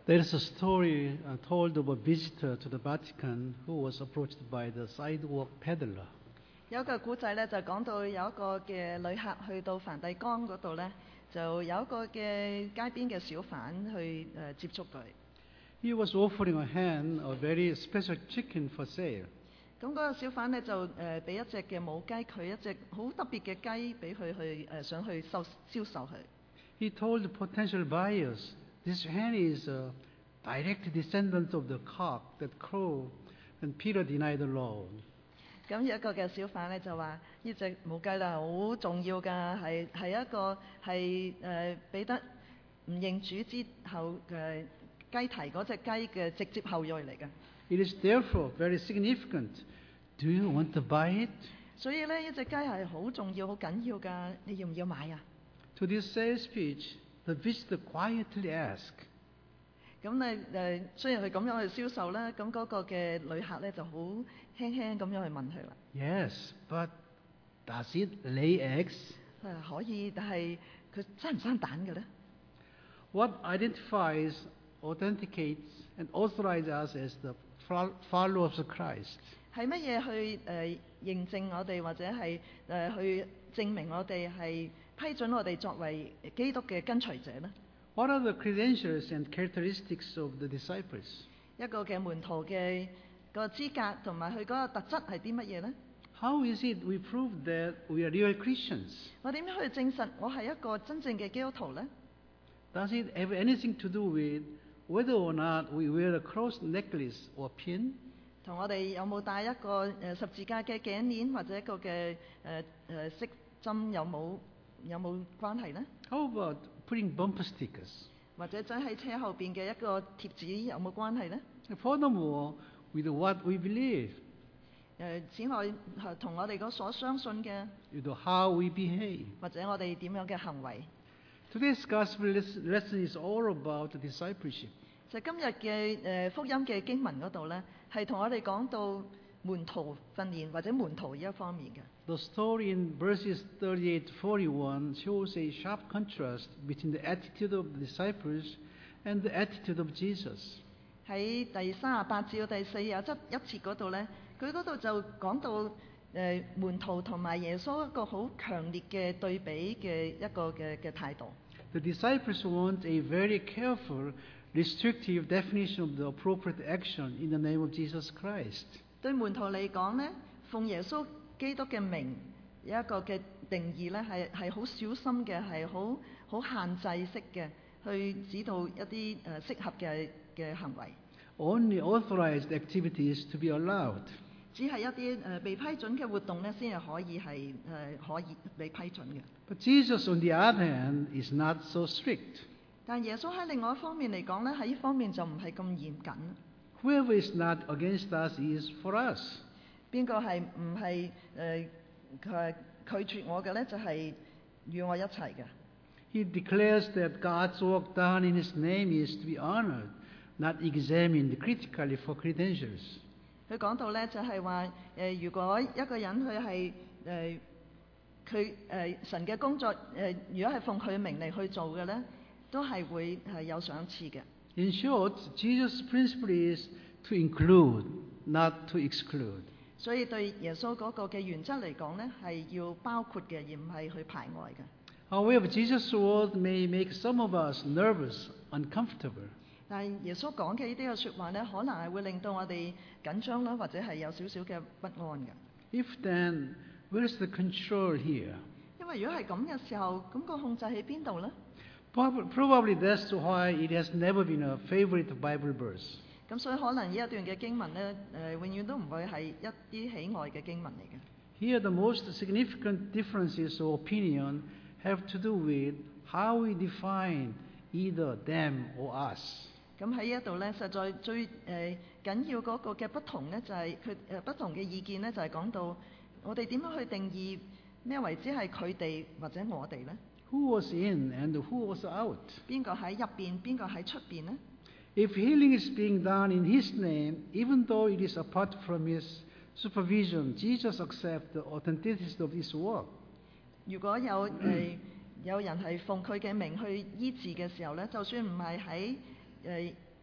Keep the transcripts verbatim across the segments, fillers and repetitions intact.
There is a story uh, told of a visitor to the Vatican who was approached by the sidewalk peddler. 有一個古仔咧，就講到有一個嘅旅客去到梵蒂岡嗰度咧，就有一個嘅街邊嘅小販去誒、呃、接觸佢。 He was offering a hen a very special chicken for sale. 咁嗰個小販咧就誒俾、呃、一隻嘅母雞，佢一隻好特別嘅雞俾佢去誒、呃、想去收銷售佢。 He told the potential buyers, this hen is a direct descendant of the cock that crowed when Peter denied the Lord. 咁有一個嘅小販咧就話：呢隻母雞啦好重要㗎，係係一個係誒彼得唔認主之後嘅雞啼嗰隻雞嘅直接後裔嚟嘅。 It is therefore very significant. Do you want to buy it? 所以咧，呢隻雞係好重要、好緊要㗎，你要唔要買啊？ To this sales pitch, the visitor quietly asked, 咁咧誒，雖然佢咁樣去銷售啦，咁嗰個嘅旅客咧就好輕輕咁樣去問佢啦。 Yes, but does it lay eggs? 佢話可以，但係佢生唔生蛋嘅咧？ What identifies, authenticates, and authorizes us as the followers of Christ? 係乜嘢去誒、呃、認證我哋，或者係誒、呃、去證明我哋係批准我哋作為基督嘅跟隨者呢？ What are the credentials and characteristics of the disciples? 一個嘅門徒嘅個資格同埋佢嗰個特質係啲乜嘢呢？ How is it we prove that we are real Christians? 我點樣去證實我係一個真正嘅基督徒呢？ Does it have anything to do with whether or not we wear a cross necklace or pin? 同我哋有冇戴一個誒、呃、十字架嘅頸鏈或者一個嘅誒誒飾針有冇有冇關係呢？ How about putting bumper stickers? 或者擠喺車後邊嘅一個貼紙有冇關係呢？ Furthermore, with what we believe, 誒，此外同我哋嗰所相信嘅， with how we behave. 或者我哋點樣嘅行為。 Today's gospel lesson is all about discipleship. 就今日嘅誒福音嘅經文嗰度咧，係同我哋講到門徒訓練或者門徒呢一方面嘅。 The story in verses thirty-eight to forty-one shows a sharp contrast between the attitude of the disciples and the attitude of Jesus. 喺第三十八至到第四十一節嗰度咧，佢嗰度就講到誒、呃、門徒同埋耶穌一個好強烈嘅對比嘅一個嘅嘅態度。 The disciples want a very careful, restrictive definition of the appropriate action in the name of Jesus Christ. 對門徒嚟講咧，奉耶穌基督嘅名有一個嘅定義咧，係係好小心嘅，係好好限制式嘅，去指導一啲誒適合嘅嘅行為。 Only authorized activities to be allowed. 只係一啲誒、呃、被批准嘅活動咧，先係可以係誒、呃、可以被批准嘅。 But Jesus, on the other hand, is not so strict. 但耶穌喺另外一方面嚟講咧，喺呢方面就唔係咁嚴謹。 Whoever is not against us is for us. 邊個係唔係誒佢拒絕我嘅咧？就係、是、與我一齊嘅。 He declares that God's work done in His name is to be honored, not examined critically for credentials. 佢講到咧，就係話誒，如果一個人佢係誒佢誒神嘅工作誒、呃，如果係奉佢嘅名嚟去做嘅咧，都係會係有賞賜嘅。 In short, Jesus' principle is to include, not to exclude. 所以對耶穌嗰個嘅原則嚟講咧，係要包括嘅，而唔係去排外嘅。 However, Jesus' word may make some of us nervous, uncomfortable. 但係耶穌講嘅呢啲嘅説話咧，可能係會令到我哋緊張啦，或者係有少少嘅不安嘅。 If then, where's the control here? 因為如果係咁嘅時候，咁、個控制喺邊度咧？ Probably that's why it has never been a favorite Bible verse. 咁所以可能呢一段嘅經文咧，誒、呃、永遠都唔會係一啲喜愛嘅經文嚟嘅。 Here, the most significant differences of opinion have to do with how we define either them or us. 咁喺呢一度咧，實在最誒、呃、緊要嗰個嘅不同咧，就係佢誒不同嘅意見咧，就係、是、講到我哋點樣去定義咩為之係佢哋或者我哋咧？ Who was in and who was out? 邊個喺入邊，邊個喺出邊咧？ If healing is being done in His name, even though it is apart from His supervision, Jesus accepts the authenticity of His work. 如果有誒、呃、有人係奉佢嘅名去醫治嘅時候咧，就算唔係喺誒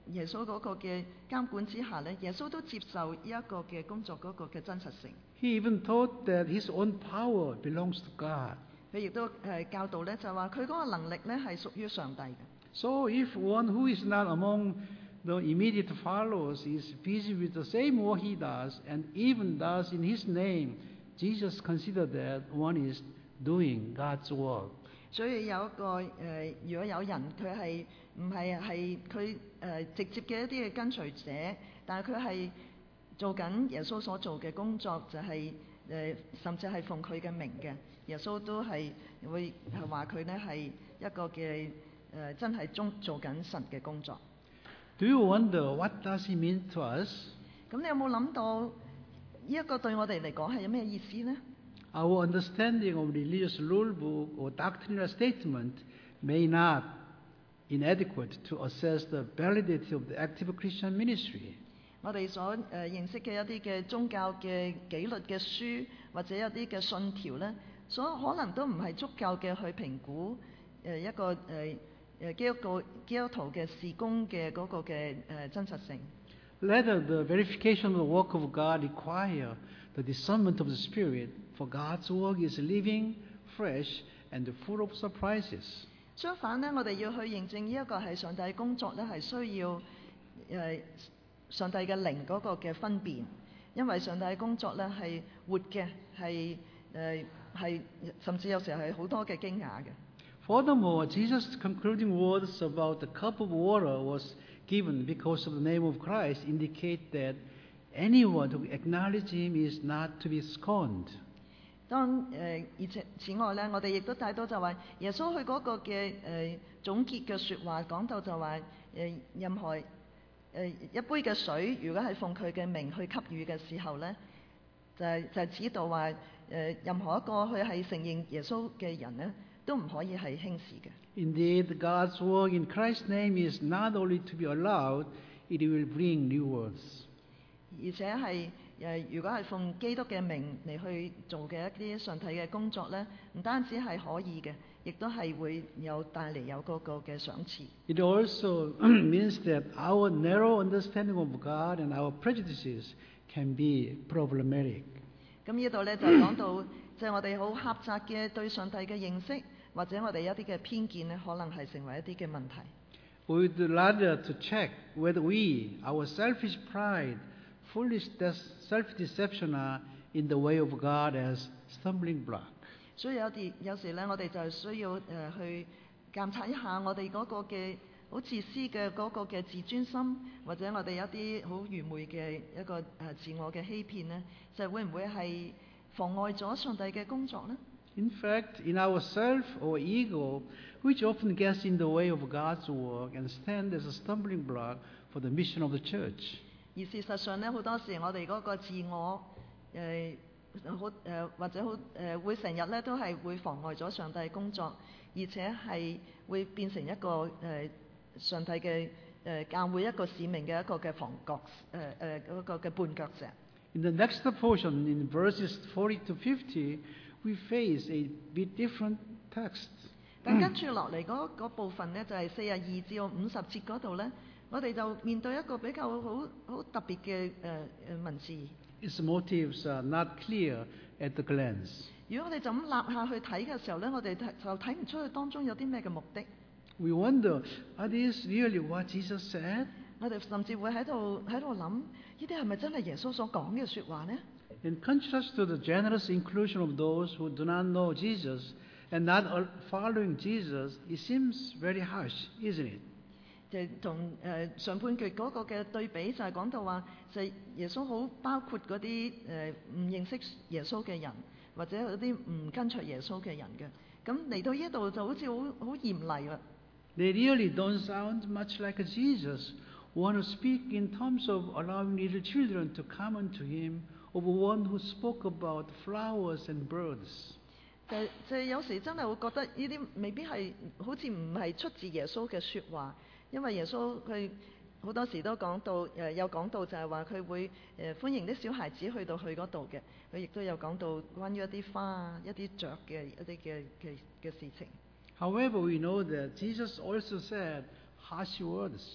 耶穌嗰個嘅監管之下咧，耶穌都接受呢一個嘅工作嗰個嘅真實性。 He even taught that his own power belongs to God. 佢亦都誒教導咧，就話佢嗰個能力咧係屬於上帝嘅。 So if one who is not among the immediate followers is busy with the same work he does, and even does in his name, Jesus considered that one is doing God's work. 所以有一個誒、呃，如果有人佢係唔係係佢誒直接嘅一啲嘅跟隨者，但係佢係做緊耶穌所做嘅工作，就係、是、誒、呃、甚至係奉佢嘅名嘅，耶穌都係會係話佢咧係一個嘅誒、呃、真係中做緊神嘅工作。 Do you wonder what does he mean to us? 咁你有冇諗到呢一個對我哋嚟講係有咩意思呢？ Our understanding of religious rule book or doctrinal statement may not inadequate to assess the validity of the active Christian ministry. 我哋所誒、呃、認識嘅一啲嘅宗教嘅紀律嘅書或者一啲嘅信條咧，所可能都唔係足夠嘅去評估誒、呃、一個誒誒、呃、基督教基督徒嘅事工嘅嗰個嘅誒、呃、真實性。 Rather, the verification of the work of God require the discernment of the Spirit, for God's work is living, fresh, and full of surprises. 相反咧，我哋要去認證呢一個係上帝工作咧，係需要誒、呃、上帝嘅靈嗰個嘅分辨，因為上帝嘅工作咧係活嘅，係誒係甚至有時候係好多嘅驚訝嘅。 Furthermore, Jesus' concluding words about the cup of water was given because of the name of Christ indicate that anyone who acknowledges him is not to be scorned. 當誒而且此外咧，我哋亦都睇到就話耶穌佢嗰個嘅誒、呃、總結嘅説話講到就話誒、呃、任何誒、呃、一杯嘅水，如果係奉佢嘅名去給予嘅時候咧，就係、是、就係、是、指到話誒、呃、任何一個佢係承認耶穌嘅人咧，都唔可以係輕視嘅。Indeed, God's work in Christ's name is not only to be allowed, it will bring rewards. 而且係誒，如果係奉基督嘅名嚟去做嘅一啲上帝嘅工作咧，唔單止係可以嘅，亦都係會有帶嚟有嗰個嘅賞賜。It also means that our narrow understanding of God and our prejudices can be problematic. 咁呢度咧就講到，即係我哋好狹窄嘅對上帝嘅認識，或者我哋一啲嘅偏見咧，可能係成為一啲嘅問題。We'd rather to check whether we, our selfish pride, foolish self-deception are in the way of God as stumbling block. 所以有啲有時咧，我哋就需要誒、呃、去監察一下我哋嗰個嘅好自私嘅嗰個嘅自尊心，或者我哋有啲好愚昧嘅一個誒、呃、自我嘅欺騙咧，就會唔會係妨礙咗上帝嘅工作呢？ In fact, in ourself or ego, which often gets in the way of God's work and stand as a stumbling block for the mission of the church. 而事實上咧，好多時我哋嗰個自我誒好誒或者好誒、呃、會成日咧都係會妨礙咗上帝工作，而且係會變成一個誒、呃、上帝嘅誒、呃、教會一個使命嘅一個嘅房角誒誒嗰個嘅絆腳石。In the next portion, in verses forty to fifty, we face a bit different text. 但跟住落嚟嗰嗰部分咧，就係四十二至到五十節嗰度咧。我哋就面對一個比較好好特別嘅誒誒文字。Its motives are not clear at the glance. 如果我哋就咁立下去睇嘅時候咧，我哋就睇唔出佢當中有啲咩嘅目的。We wonder, are these really what Jesus said? 我哋甚至會喺度喺度諗，呢啲係咪真係耶穌所講嘅説話呢？ In contrast to the generous inclusion of those who do not know Jesus and not following Jesus, it seems very harsh, isn't it? 就同誒上半句嗰個嘅對比就係講到話，就係耶穌好包括嗰啲誒唔認識耶穌嘅人，或者嗰啲唔跟隨耶穌嘅人嘅。咁嚟到呢度就好似好好嚴厲啦。They really don't sound much like Jesus, who want to speak in terms of allowing little children to come unto him, of one who spoke about flowers and birds. 就就有時真係會覺得呢啲未必係好似唔係出自耶穌嘅説話。因為耶穌佢好多時都講到誒，有講到就係話佢會誒、呃、歡迎啲小孩子去到佢嗰度嘅，佢亦都有講到關於一啲花啊、一啲雀嘅一啲嘅嘅嘅事情。However, we know that Jesus also said harsh words.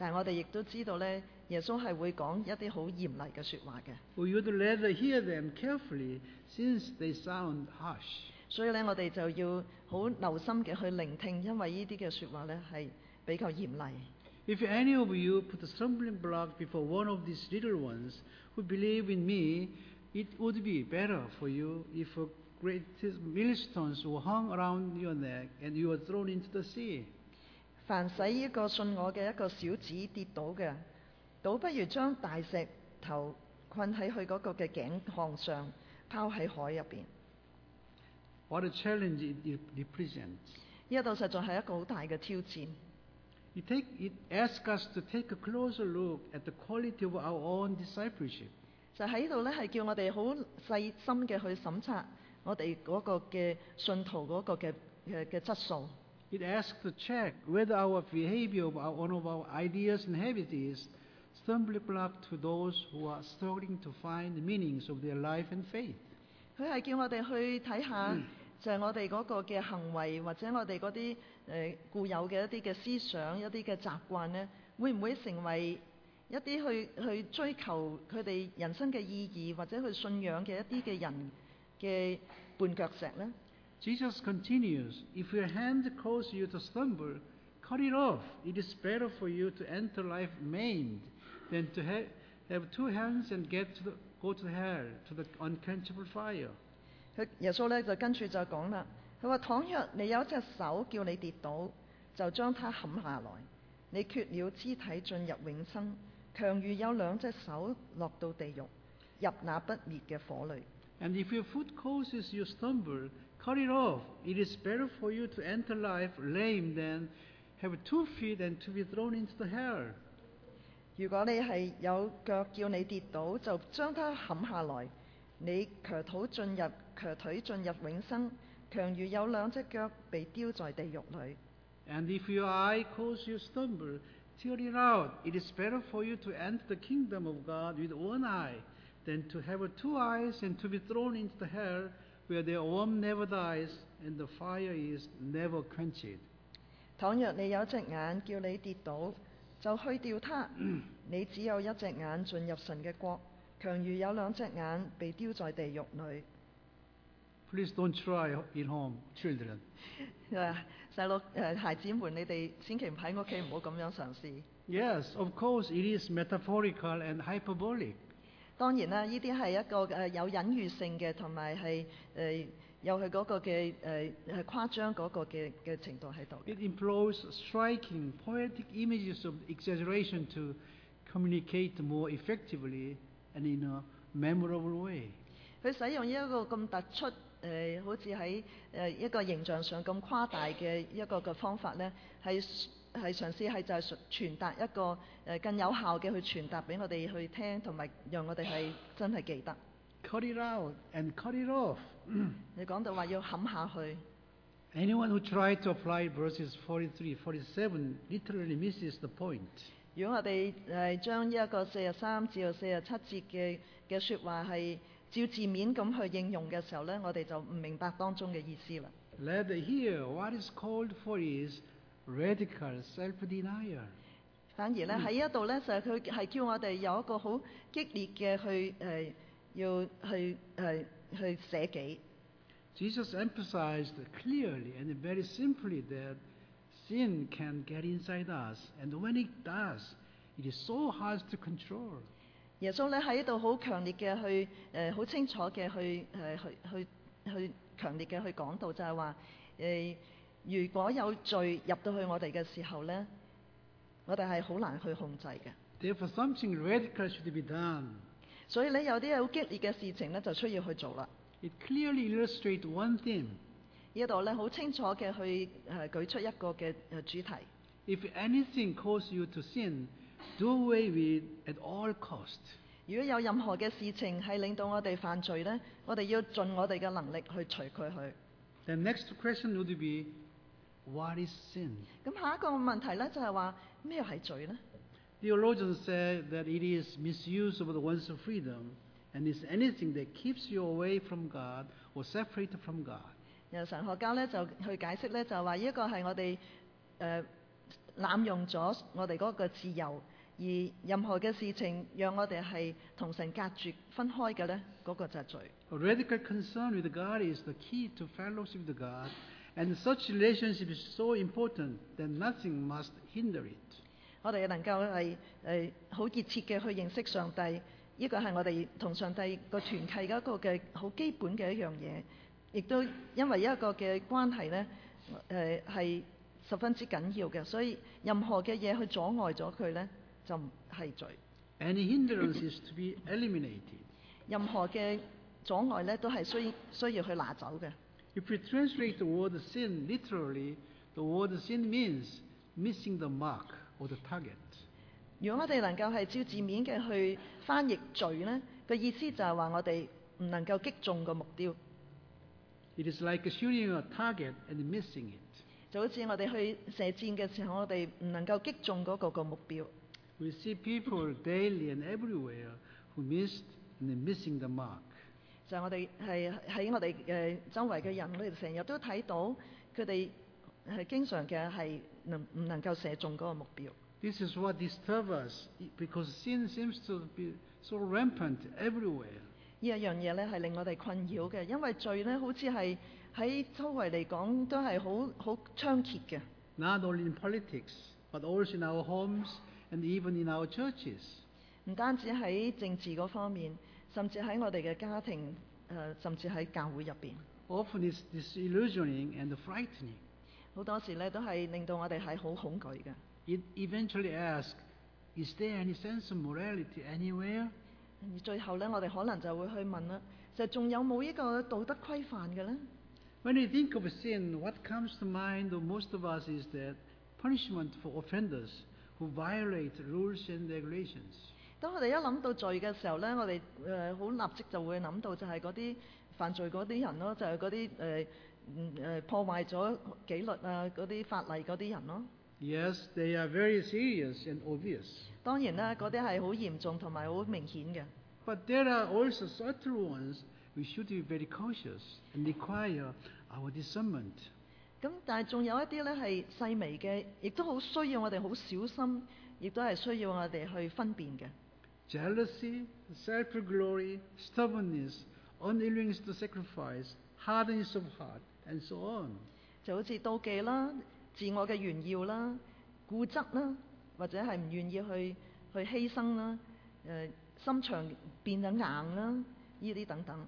但係我哋亦都知道咧，耶穌係會講一啲好嚴厲嘅説話嘅。 We would rather hear them carefully since they sound harsh. 所以咧，我哋就要好留心嘅去聆聽，因為呢啲嘅説話咧係比較嚴厲。 If any of you put a stumbling block before one of these little ones who believe in me, it would be better for you if a great millstones were hung around your neck and you were thrown into the sea. 凡使一個信我嘅一個小子跌倒嘅，倒不如將大石頭困喺佢嗰個嘅頸項上，拋喺海入邊。 What a challenge it represents. 呢一度實在係一個好大嘅挑戰。 It, take, it asks us to take a closer look at the quality of our own discipleship. 就喺度咧，係叫我哋好細心嘅去審查我哋嗰個嘅信徒嗰個嘅嘅嘅質素。 It asks to check whether our behavior of our, one of our ideas and habits is stumbling block to those who are struggling to find the meanings of their life and faith. 佢係叫我哋去睇下，就係我哋嗰個嘅行為，或者我哋嗰啲誒固有嘅一啲嘅思想、一啲嘅習慣咧，會唔會成為一啲去去追求佢哋人生嘅意義，或者去信仰嘅一啲嘅人嘅絆腳石咧？ Jesus continues, if your hand causes you to stumble, cut it off. It is better for you to enter life maimed than to ha- have two hands and get to the, go to hell, to the unquenchable fire. 佢耶穌咧就跟住就講啦，佢話：倘若你有一隻手叫你跌倒，就將它砍下來，你缺了肢體進入永生，強如有兩隻手落到地獄，入那不滅嘅火裏。 And if your foot causes you stumble, cut it off. It is better for you to enter life lame than have two feet and to be thrown into the hell. 如果你係有腳叫你跌倒，就將它砍下來，你瘸腿進入瘸腿進入永生，強如有兩隻腳被丟在地獄裏。 And if your eye causes you stumble, tear it out. It is better for you to enter the kingdom of God with one eye than to have two eyes and to be thrown into the hell where their worm never dies and the fire is never quenched. 倘若你有隻眼叫你跌倒，就去掉它。你只有一隻眼進入神嘅國，強如有兩隻眼被丟在地獄裏。 Please don't try at home, children. 誒細路誒孩子們，你哋千祈唔喺屋企唔好咁樣嘗試。 Yes, of course, it is metaphorical and hyperbolic. 當然啦，呢啲係一個誒有隱喻性嘅，同埋係誒有佢嗰個嘅誒係誇張嗰個嘅嘅程度喺度。 It employs striking, poetic images of exaggeration to communicate more effectively and in a memorable way. 佢使用一個咁突出誒、呃，好似喺誒一個形象上咁誇大嘅一個嘅方法咧，係係嘗試係就係傳達一個誒、呃、更有效嘅去傳達俾我哋去聽，同埋讓我哋係真係記得。 Cut it out and cut it off. 你講到話要冚下去。 Anyone who tries to apply verses forty-three, forty-seven literally misses the point. 如果我哋誒將呢一個四十三至到四十七節嘅嘅説話係照字面咁去應用嘅時候咧，我哋就唔明白當中嘅意思啦。 Rather here, what is called for is radical self-denial. 反而咧喺呢一度咧，就係佢係叫我哋有一個好激烈嘅去誒、呃，要去誒、呃、去捨己。 Jesus emphasized clearly and very simply that sin can get inside us, and when it does, it is so hard to control. 耶穌咧喺呢度好強烈嘅去誒，好、呃、清楚嘅去誒、呃、去去去強烈嘅去講到就係話誒，如果有罪入到去我哋嘅時候咧，我哋係好難去控制嘅。 Therefore, something radical should be done. 所以咧有啲好激烈嘅事情咧就需要去做啦。 It clearly illustrates one theme. 呢度咧好清楚嘅去誒、呃、舉出一個嘅誒主題。 If anything causes you to sin, do away with at all cost. 如果有任何嘅事情係令到我哋犯罪咧，我哋要盡我哋嘅能力去除佢去。 The next question would be, what is sin? 咁下一個問題咧就係話咩係罪咧？ Theologians say that it is misuse of one's freedom and is anything that keeps you away from God or separated from God. 有神學家咧就去解釋咧，就話呢一個係我哋誒濫用咗我哋嗰個自由，而任何嘅事情讓我哋係同神隔絕分開嘅呢，嗰、那個就係罪。 A radical concern with God is the key to fellowship with God, and such relationship is so important that nothing must hinder it. 我哋能夠係誒好熱切嘅去認識上帝，呢個係我哋同上帝個團契嘅一個嘅好基本嘅一樣嘢，亦都因為一個嘅關係呢，誒係十分之緊要嘅，所以任何嘅嘢去阻礙咗佢呢，就唔係罪。 Any hindrance is to be eliminated. 任何嘅阻礙呢，都係需需要去拿走嘅。 If we translate the word sin literally, the word sin means missing the mark or the target. 如果我哋能夠係照字面嘅去翻譯罪呢，個意思就係話我哋唔能夠擊中個目標。 It is like shooting a target and missing it. 就好似我哋去射箭嘅時候，我哋唔能夠擊中嗰個個目標。 We see people daily and everywhere who missed and missing the mark. 就係我哋係喺我哋嘅周圍嘅人，我哋成日都睇到佢哋係經常嘅係能唔能夠射中嗰個目標。 This is what disturbs us because sin seems to be so rampant everywhere. 呢一樣嘢咧係令我哋困擾嘅，因為罪咧好似係喺周圍嚟講都係好好猖獗嘅。 Not only in politics, but also in our homes and even in our churches. 唔單止喺政治嗰方面，甚至喺我哋嘅家庭，誒、呃，甚至喺教會入邊。 Often it's disillusioning and frightening. 好多時咧都係令到我哋係好恐懼嘅。 It eventually asks, is there any sense of morality anywhere? 而最後咧，我哋可能就會去問啦，就仲有冇一個道德規範嘅咧？ When we think of sin, what comes to mind of most of us is that punishment for offenders who violate rules and regulations. 當我哋一諗到罪嘅時候咧，我哋誒好立即就會諗到就係嗰啲犯罪嗰啲人咯，就係嗰啲誒誒破壞咗紀律啊嗰啲法例嗰啲人咯。 Yes, they are very serious and obvious. 當然啦，嗰啲係好嚴重同埋好明顯嘅。 But there are also subtle ones we should be very cautious and require our discernment. 咁但係仲有一啲咧係細微嘅，亦都好需要我哋好小心，亦都係需要我哋去分辨嘅。 Jealousy, self-glory, stubbornness, unwillingness to sacrifice, hardness of heart, and so on. 就好似妒忌啦、自我嘅炫耀啦、固執啦，或者係唔願意去去犧牲啦、誒、呃、心腸變得硬啦，呢啲等等。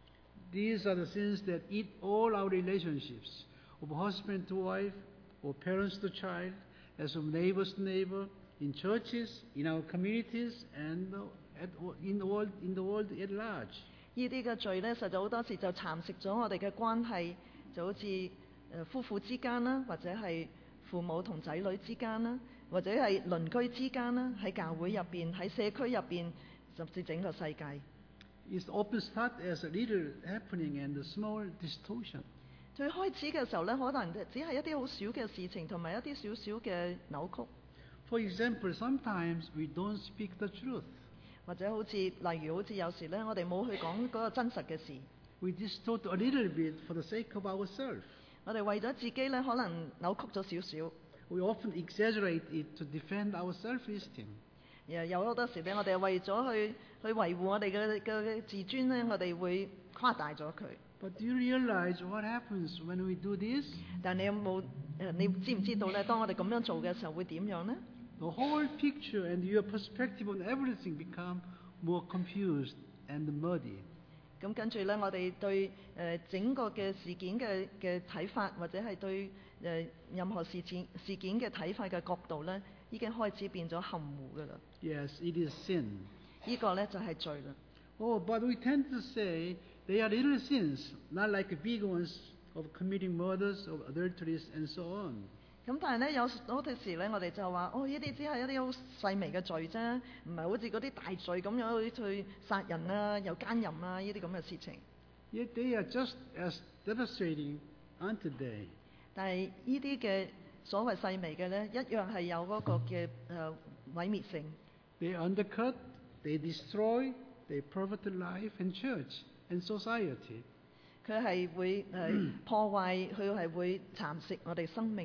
These are the sins that eat all our relationships, of husband to wife, or parents to child, as of neighbors to neighbor, in churches, in our communities, and at, in, the world, in the world at large. 呢啲嘅罪咧，實在好多時就蠶食咗我哋嘅關係，就好似誒夫婦之間啦，或者係父母同仔女之間啦，或者係鄰居之間啦，喺教會入邊、喺社區入邊，甚至整個世界。 It often starts as a little happening and a small distortion. 最開始嘅時候咧，可能只係一啲好少嘅事情，同埋一啲少少嘅扭曲。 For example, sometimes we don't speak the truth. 或者好似例如好似有時咧，我哋冇去講嗰個真實嘅事。 We distort a little bit for the sake of ourselves. 我哋為咗自己咧，可能扭曲咗少少。 We often exaggerate it to defend our self-esteem. 誒有好多時咧，我哋為咗去去維護我哋嘅嘅自尊咧，我哋會誇大咗佢。 But do you realize what happens when we do this? 但你有冇誒？你知唔知道咧？當我哋咁樣做嘅時候會點樣呢？ The whole picture and your perspective on everything become more confused and muddy. 咁跟住咧，我哋對誒、呃、整個嘅事件嘅嘅睇法，或者係對誒、呃、任何事件事件嘅睇法嘅角度咧，已經開始變咗含糊噶啦。 Yes, it is sin. 呢個咧就係、是、罪啦。 Oh, but we tend to say they are little sins, not like big ones of committing murders, of adulteries, and so on. 咁但係咧，有好多時咧，我哋就話：哦，呢啲只係一啲好細微嘅罪啫，唔係好似嗰啲大罪咁樣去去殺人啊、又奸淫啊呢啲咁嘅事情。 Yet they are just as devastating, aren't they? 但係呢啲嘅所謂細微嘅咧，一樣係有嗰個嘅誒、呃、毀滅性。 They undercut, they destroy, they pervert life and church and society. 佢係會誒、呃、破壞，佢係會蠶食我哋生命。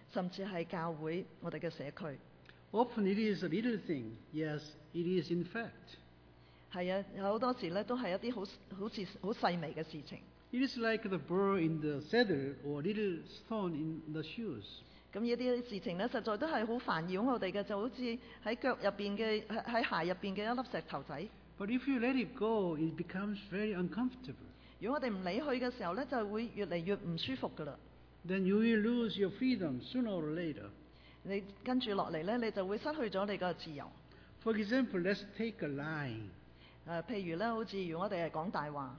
甚至係教會我哋嘅社區。 Often it is a little thing. Yes, it is in fact. 係啊，有好多時咧都係一啲好好似好細微嘅事情。 It is like the burr in the saddle or little stone in the shoes. 咁呢啲事情咧，實在都係好煩擾我哋嘅，就好似喺腳入邊嘅喺喺鞋入邊嘅一粒石頭仔。 But if you let it go, it becomes very uncomfortable. 如果我哋唔理佢嘅時候咧，就會越嚟越唔舒服噶啦。 Then you will lose your freedom sooner or later. 你跟住落嚟咧，你就會失去咗你個自由。 For example, let's take a lie. 誒、呃，譬如咧，好似如果我哋係講大話。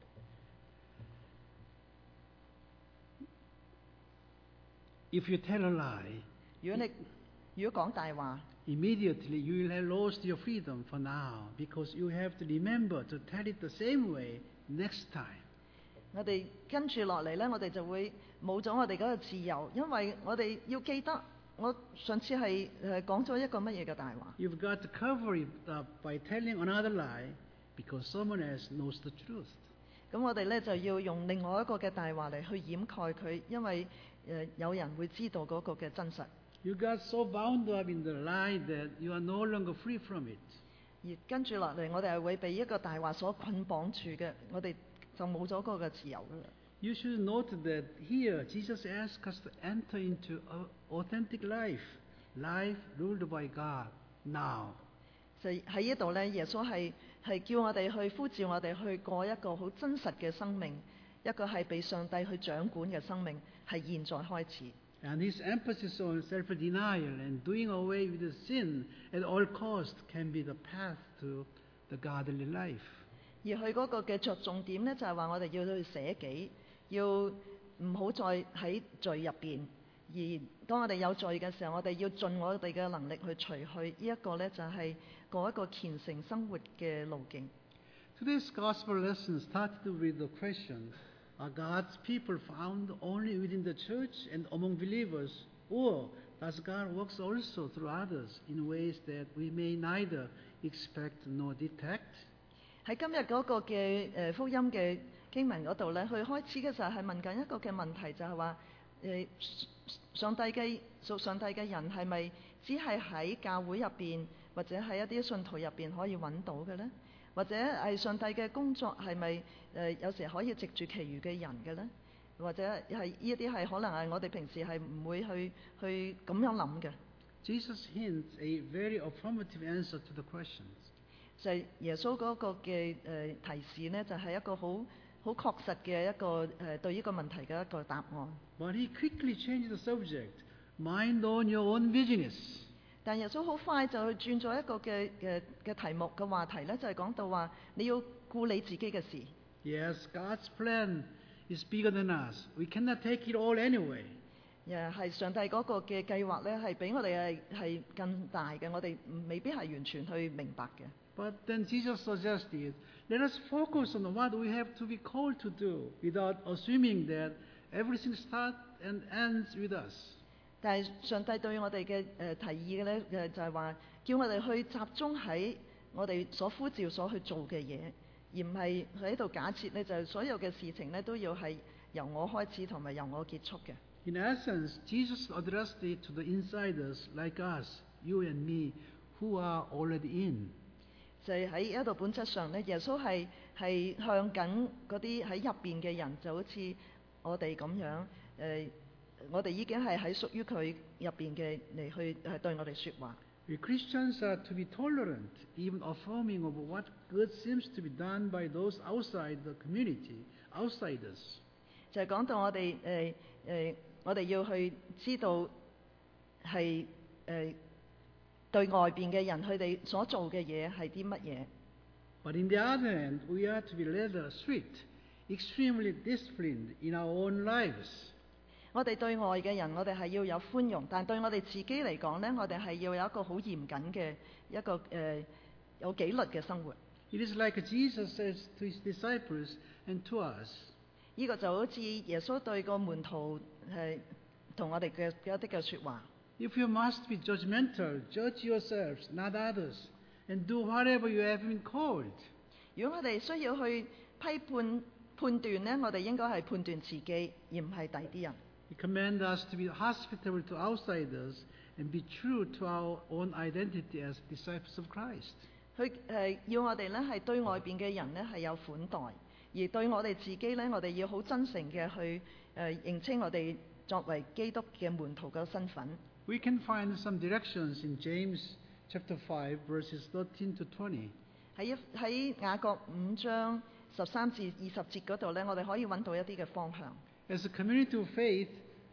If you tell a lie, 如果你如果講大話， immediately you will have lost your freedom for now because you have to remember to tell it the same way next time. 我哋跟住落嚟咧，我哋就會冇咗我哋嗰個自由，因為我哋要記得我上次係誒講咗一個乜嘢嘅大話。 You've got to cover it up by telling another lie because someone else knows the truth. 咁我哋咧就要用另外一個嘅大話嚟去掩蓋佢，因為誒、呃、有人會知道嗰個嘅真實。 You got so bound up in the lie that you are no longer free from it. 而跟住落嚟，我哋係會被一個大話所捆綁住嘅，我哋就冇咗嗰個自由噶啦。 You should note that here Jesus asks us to enter into an authentic life, life ruled by God now. 就喺呢度咧，耶穌係係叫我哋去呼召我哋去過一個好真實嘅生命，一個係被上帝去掌管嘅生命，係現在開始。 And his emphasis on self-denial and doing away with the sin at all cost can be the path to the godly life. 而佢嗰個嘅着重點咧，就係話我哋要去捨己，要唔好再喺罪入邊。而當我哋有罪嘅時候，我哋要盡我哋嘅能力去除去。呢一個咧就係過一個虔誠生活嘅路徑。 Today's gospel lesson started with the question, are God's people found only within the church and among believers, or does God work also through others in ways that we may neither expect nor detect? 喺今日嗰個嘅誒福音嘅經文嗰度咧，佢開始嘅時候係問緊一個嘅問題，就係話誒上帝嘅屬上帝嘅人係咪只係喺教會入邊，或者喺一啲信徒入邊可以揾到嘅咧？或者係上帝嘅工作係咪誒有時可以藉住其餘嘅人嘅咧？或者係呢一啲係可能係我哋平時係唔會去去咁樣諗嘅。 Jesus hints a very affirmative answer to the questions. 就係耶穌嗰個嘅誒提示呢，就係一個好好確實嘅一個誒對呢個問題嘅一個答案。 But he quickly changed the subject. Mind on your own business. 但耶穌好快就去轉咗一個嘅嘅嘅題目嘅話題呢，就係講到話你要顧你自己嘅事。 Yes, God's plan is bigger than us. We cannot take it all anyway. 誒係上帝嗰個嘅計劃呢，係比我哋係係更大嘅，我哋未必係完全去明白嘅。 But then Jesus suggested, let us focus on what we have to be called to do without assuming that everything starts and ends with us. 但係上帝對我哋嘅誒提議嘅咧，誒就係話叫我哋去集中喺我哋所呼召所去做嘅嘢，而唔係喺度假設咧，就係所有嘅事情咧都要係由我開始同埋由我結束嘅。 In essence, Jesus addressed it to the insiders like us, you and me, who are already in. 就係喺一度本質上咧，耶穌係係向緊嗰啲喺入邊嘅人，就好似我哋咁樣誒、呃，我哋已經係喺屬於佢入邊嘅嚟去係對我哋説話。 We Christians are to be tolerant, even affirming of what good seems to be done by those outside the community, outsiders. 就係講到我哋誒誒，我哋要去知道係誒。呃對外邊嘅人，佢哋所做嘅嘢係啲乜嘢？ But in the other hand, we are to be rather strict, extremely disciplined in our own lives. 我哋對外嘅人，我哋係要有寬容，但對我哋自己嚟講呢，我哋係要有一個好嚴謹嘅一個誒、呃、有紀律嘅生活。 It is like Jesus says to his disciples and to us. 呢個就好似耶穌對個門徒係同我哋嘅一啲嘅説話。 If you must be judgmental, judge yourselves, not others, and do whatever you have been called. 如果我哋需要去批判判斷呢，我哋應該係判斷自己，而唔係第啲人。 He commands us to be hospitable to outsiders and be true to our own identity as disciples of Christ. 佢誒要我哋咧係對外邊嘅人咧係有款待，而對我哋自己咧，我哋要好真誠嘅去誒、呃、認清我哋作為基督嘅門徒嘅身份。 We can find some directions in James chapter five, verses thirteen to twenty. 喺一喺雅各五章十三至二十節嗰度咧，我哋可以揾到一啲嘅方向。 As a community of faith,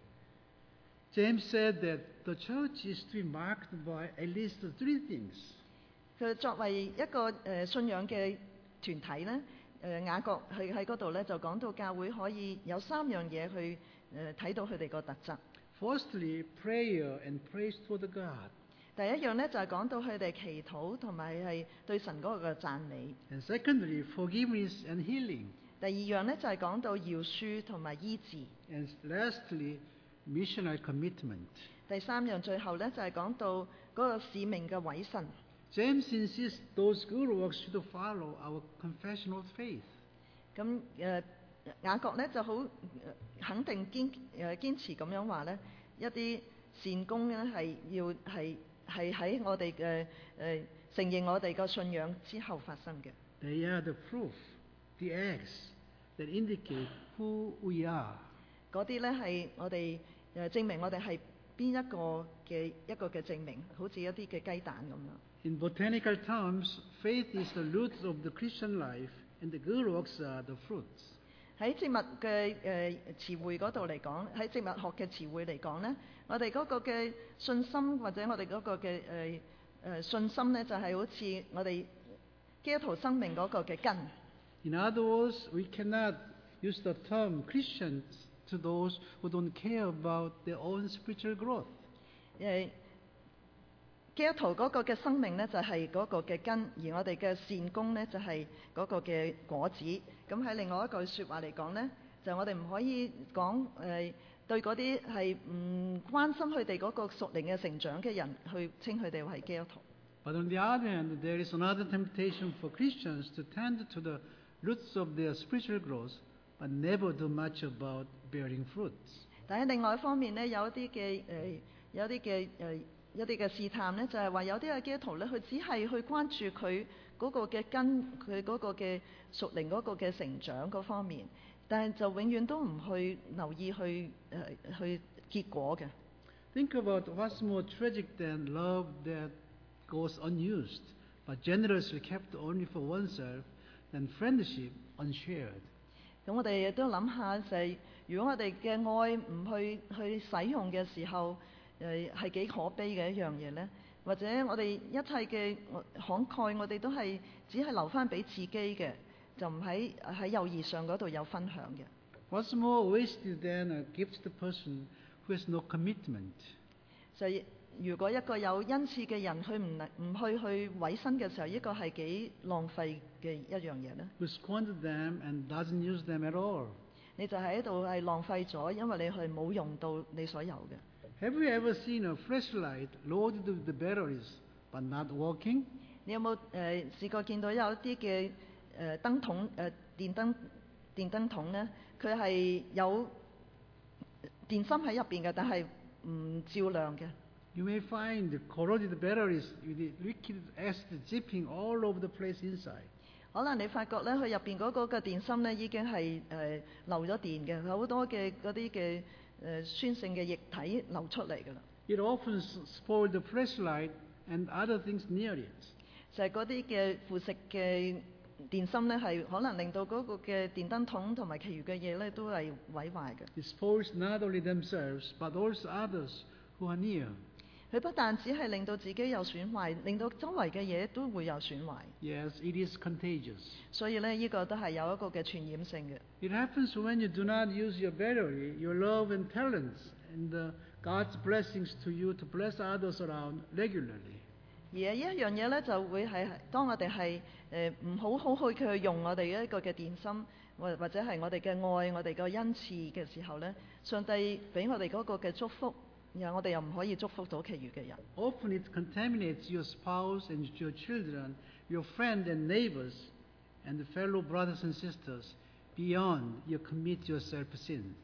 James said that the church is to be marked by at least three things. 佢作為一個誒、呃、信仰嘅團體咧，誒、呃、雅各喺喺嗰度咧就講到教會可以有三樣嘢去誒睇、呃、到佢哋個特質。 Firstly, prayer and praise toward God. 第一樣咧就係、是、講到佢哋祈禱同埋係對神嗰個嘅讚美。 And secondly, forgiveness and healing. 第二樣咧就係、是、講到饒恕同埋醫治。 And lastly, missionary commitment. 第三樣最後咧就係、是、講到嗰個使命嘅委身。 James insists those good works should follow our confession of faith. 咁誒、呃、雅各咧就好、呃、肯定堅誒、呃、堅持咁樣話咧，一啲善功咧係要係係喺我哋嘅誒承認我哋個信仰之後發生嘅。 They are the proof, the acts that indicate who we are. 嗰啲咧係我哋誒、呃、證明我哋係邊一個嘅一個嘅證明，好似一啲嘅雞蛋咁樣。 In botanical terms, faith is the root of the Christian life, and the good works are the fruits. 喺植物嘅誒詞彙嗰度嚟講，喺植物學嘅詞彙嚟講咧，我哋嗰個嘅信心或者我哋嗰個嘅誒誒信心咧，就係、是、好似我哋基督徒生命嗰個嘅根。 In other words, we cannot use the term Christians to those who don't care about their own spiritual growth. 誒基督徒嗰個嘅生命咧，就係、是、嗰個嘅根，而我哋嘅善功咧，就係、是、嗰個嘅果子。咁喺另外一句説話嚟講咧，就我哋唔可以講誒、呃、對嗰啲係唔關心佢哋嗰個屬靈嘅成長嘅人，去稱佢哋為基督徒。 But on the other hand, there is another temptation for Christians to tend to the roots of their spiritual growth, but never do much about bearing fruits. 但係另外一方面咧，有一啲嘅誒，有啲嘅誒，一啲嘅試探咧，就係、是、話有啲嘅基督徒咧，佢只係去關注佢嗰個嘅根，佢嗰個嘅屬靈嗰個嘅成長嗰方面，但係就永遠都唔去留意去誒、呃、去結果嘅。 Think about what's more tragic than love that goes unused, but generously kept only for oneself, than friendship unshared. 咁我哋亦都諗下就係、是，如果我哋嘅愛唔去去使用嘅時候，誒係幾可悲嘅一樣嘢咧？或者我哋一切嘅慷慨，我哋都係只係留翻俾自己嘅，就唔喺喺友誼上嗰度有分享嘅。 What's more wasted than a gift to the person who has no commitment? 就係如果一個有恩賜嘅人，佢唔能唔去去委身嘅時候，呢個係幾浪費嘅一樣嘢咧？ Who squander them and doesn't use them at all? 你就喺度係浪費咗，因為你係冇用到你所有嘅。 Have you ever seen a flashlight loaded with the batteries but not working? 你有冇誒、呃、試過見到有一啲嘅誒燈筒誒、呃、電燈電燈筒咧？佢係有電芯喺入邊嘅，但係唔照亮嘅。 You may find the corroded batteries with the liquid acid dripping all over the place inside. 可能你發覺咧，佢入邊嗰個嘅電芯咧已經係誒、呃、漏咗電嘅，好多嘅嗰啲嘅誒酸性嘅液體流出嚟㗎啦。 It often spoils the flashlight and other things near it. 就係嗰啲嘅腐蝕嘅電芯咧，係可能令到嗰個嘅電燈筒同埋其餘嘅嘢咧都係毀壞嘅。 It spoils not only themselves but also others who are near. 佢不但只係令到自己有損壞，令到周圍嘅嘢都會有損壞。 Yes, it is contagious. 所以咧，呢個都係有一個嘅傳染性嘅。 It happens when you do not use your battery, your love and talents, and uh, God's blessings to you to bless others around regularly. 而呢一樣嘢咧，就會係當我哋係誒唔好好去去用我哋一個嘅電芯，或或者係我哋嘅愛、我哋嘅恩賜嘅時候咧，上帝俾我哋嗰個嘅祝福。然後我哋又唔可以祝福到其餘嘅人。 Often it contaminates your spouse and your children, your friends and neighbors, and the fellow brothers and sisters beyond you commit yourself sins.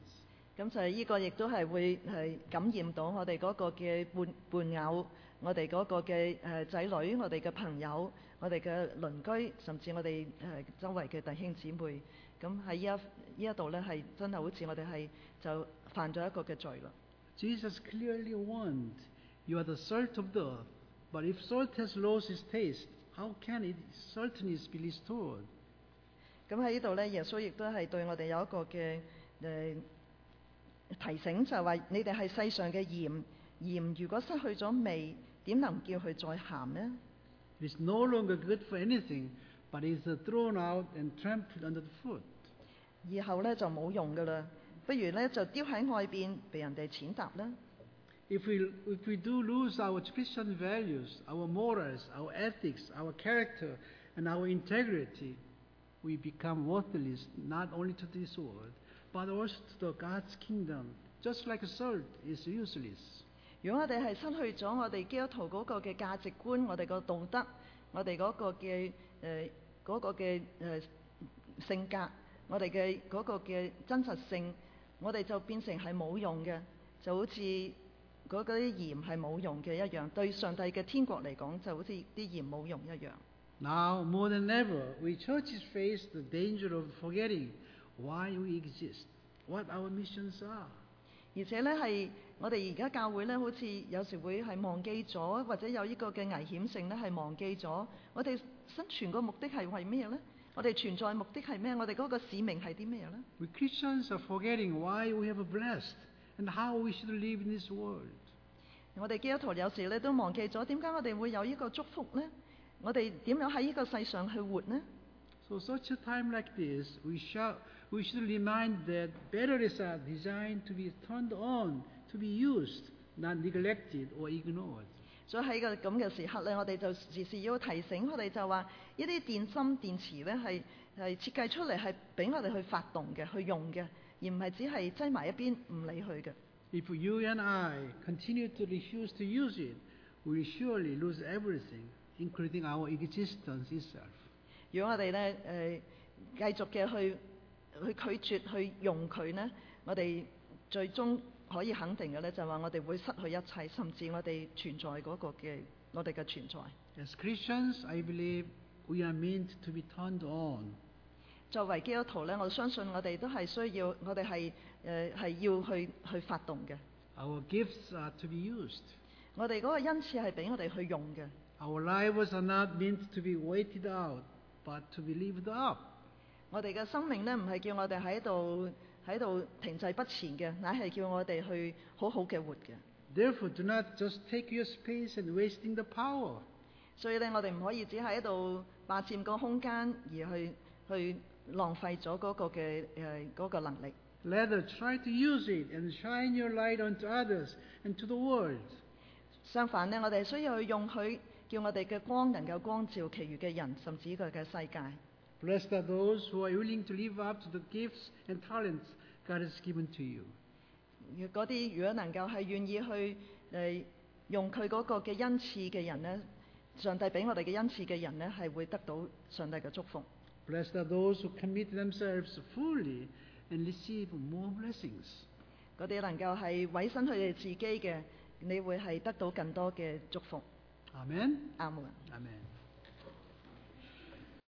咁就係呢個亦都係會係感染到我哋嗰個嘅伴伴偶，我哋嗰個嘅誒仔女，我哋嘅朋友，我哋嘅鄰居，甚至我哋誒周圍嘅弟兄姊妹。咁喺呢一呢一度咧，係真係好似我哋係就犯咗一個嘅罪啦。 Jesus clearly warned, "You are the salt of the earth, but if salt has lost its taste, how can its saltiness be restored?" 咁喺呢度咧，耶穌亦都係對我哋有一個嘅誒、呃、提醒，就係話你哋係世上嘅鹽，鹽如果失去咗味，點能叫佢再鹹呢？ It is no longer good for anything, but is thrown out and trampled under the foot. 以後咧就冇用噶啦，不如咧就丟喺外邊，被人哋踐踏啦。 If we, if we do lose our Christian values, our morals, our ethics, our character, and our integrity, we become worthless not only to this world, but also to the God's kingdom, just like salt is useless. 如果我哋係失去咗我哋基督徒嗰個嘅價值觀，我哋個道德，我哋嗰個嘅誒嗰個嘅誒、呃、性格，我哋嘅嗰個嘅真實性，我哋就變成係冇用嘅，就好似嗰啲鹽係冇用嘅一樣。對上帝嘅天國嚟講，就好似啲鹽冇用一樣。 Now, more than ever, we churches face the danger of forgetting why we exist, what our missions are. 而且咧係我哋而家教會咧，好似有時會係忘記咗，或者有呢個嘅危險性咧，係忘記咗我哋生存個目的係為咩咧？我哋存在目的係咩？我哋嗰個使命係啲咩咧？ We Christians are forgetting why we have blessed and how we should live in this world. 我哋基督徒有時咧都忘記咗點解我哋會有呢個祝福咧？我哋點樣喺呢個世上去活呢？ So such a time like this, we shall we should remind that batteries are designed to be turned on, to be used, not neglected or ignored. 所以喺個咁嘅時刻咧，我哋就時時要提醒我哋就話，呢啲電芯電池咧係係設計出嚟係俾我哋去發動嘅，去用嘅，而唔係只係擠埋一邊唔理佢嘅。 If you and I continue to refuse to use it, we will surely lose everything, including our existence itself. 如果我哋咧誒繼續嘅去去拒絕去用佢呢，我哋最終可以肯定嘅咧就係話我哋會失去一切，甚至我哋存在嗰個嘅我哋嘅存在。 As Christians, I believe we are meant to be turned on. 作為基督徒咧，我相信我哋都係需要，我哋係誒係要去去發動嘅。 Our gifts are to be used. 我哋嗰個恩賜係俾我哋去用嘅。 Our lives are not meant to be waited out, but to be lived up. 我哋嘅生命咧，唔係叫我哋喺度喺度停滯不前嘅，乃係叫我哋去好好嘅活嘅。 Therefore, do not just take your space and wasting the power. 所以咧，我哋唔可以只喺度霸佔個空間，而去去浪費咗嗰個嘅誒嗰個能力。 Rather, try to use it and shine your light onto others and to the world. 相反咧，我哋需要去用佢，叫我哋嘅光能夠光照其餘嘅人，甚至佢嘅世界。 Blessed are those who are willing to live up to the gifts and talents God has given to you. 嗰啲如果能夠係願意去誒、呃、用佢嗰個嘅恩賜嘅人咧，上帝俾我哋嘅恩賜嘅人咧，係會得到上帝嘅祝福。 Blessed are those who commit themselves fully and receive more blessings. 嗰啲能夠係委身佢哋自己嘅，你會係得到更多嘅祝福。 Amen. Amen. Amen.